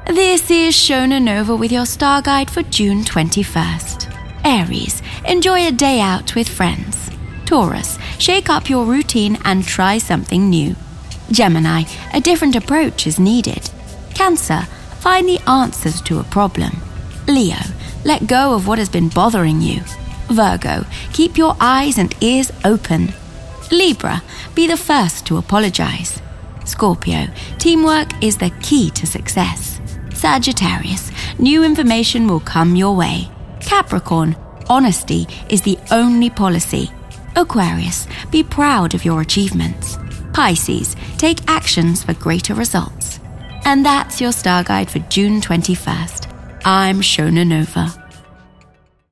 This is Shona Nova with your star guide for June 21st. Aries, enjoy a day out with friends. Taurus, shake up your routine and try something new. Gemini, a different approach is needed. Cancer, find the answers to a problem. Leo, let go of what has been bothering you. Virgo, keep your eyes and ears open. Libra, be the first to apologize. Scorpio, teamwork is the key to success. Sagittarius, new information will come your way. Capricorn, honesty is the only policy. Aquarius, be proud of your achievements. Pisces, take actions for greater results. And that's your star guide for June 21st. I'm Shona Nova.